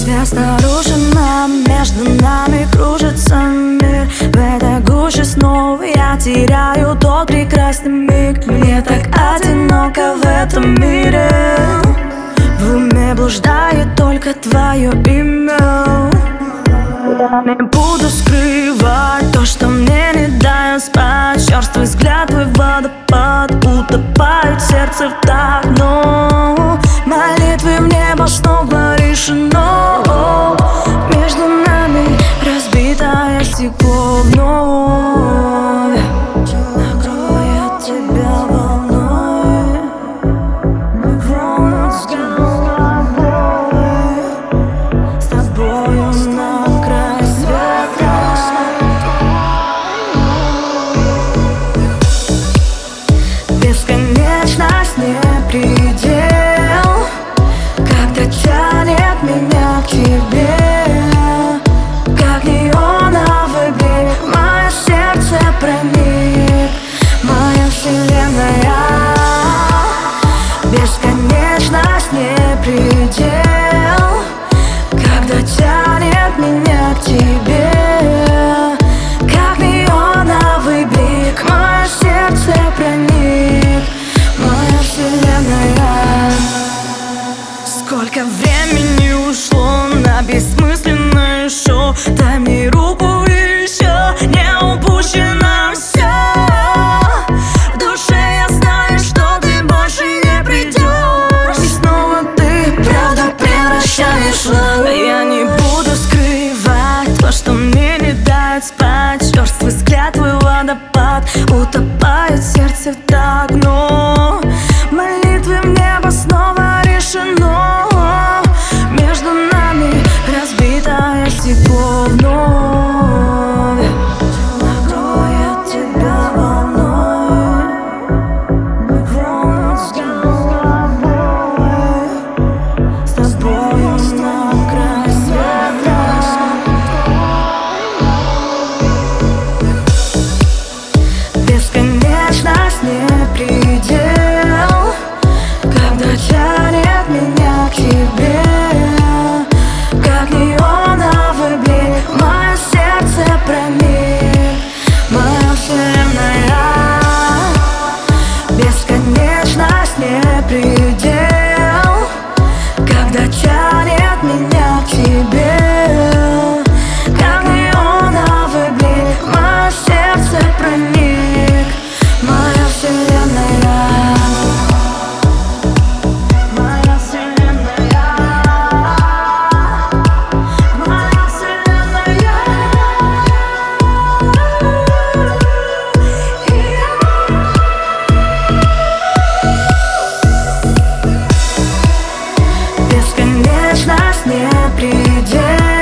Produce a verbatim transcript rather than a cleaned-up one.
Свет нарушен, между нами кружится мир. В этой гуще снова я теряю тот прекрасный миг. Мне так одиноко в этом мире. В уме блуждает только твое имя. Я не буду скрывать то, что мне не дает спать. Черствый взгляд, твой водопад, утопает сердце в так. Но молитвы в небо снова решено. Между нами разбитое стекло вновь накроет тебя волной. Мы кромнут с головой, с тобою на край света. Бесконечность не предел, когда тянет меня к тебе. Как неоновый блик в мое сердце проник. Моя вселенная. Бесконечность не предел, когда тянет меня к тебе. Как неоновый блик в мое сердце проник. Моя вселенная. Сколько времени ушло на бессмысленное шоу. Дай мне руку еще, не упущено все. В душе я знаю, что ты больше не придешь. И снова ты правда превращаешь в. Я не буду скрывать то, что мне не дает спать. Черствый взгляд, твой водопад, утопает сердце в так. Но молитвы в небо снова решено. Между нами разбитое стекло вновь накроет тебя волной. Мы кромнут с головой, с тобою на край света. Бесконечность не предел, когда тянет меня к тебе. Как неоновый блик в мое сердце проник. Моя вселенная. Бесконечность не предел, когда тянет меня к тебе. Как неоновый блик в мое сердце проник. Моя вселенная. Моя вселенная. Моя вселенная. Бесконечность не предел.